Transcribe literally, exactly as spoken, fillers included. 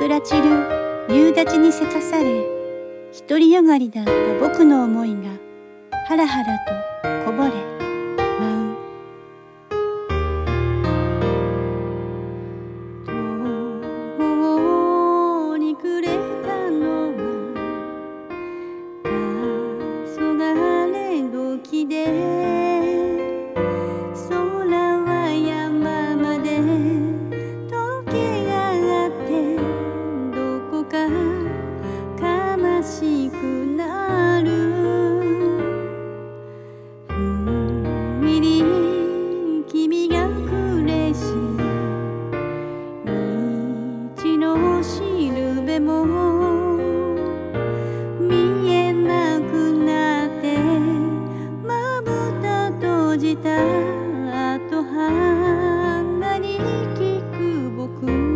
桜散る夕立にせかされ、独りよがりだった僕の思いがはらはらとこぼれ舞う。途方に暮れたのは黄昏時で、空は山まで溶け上がってどこか悲しくなる。ふんみり君が暮し道のしるべも見えなくなってまぶた閉じた後鼻に聞く僕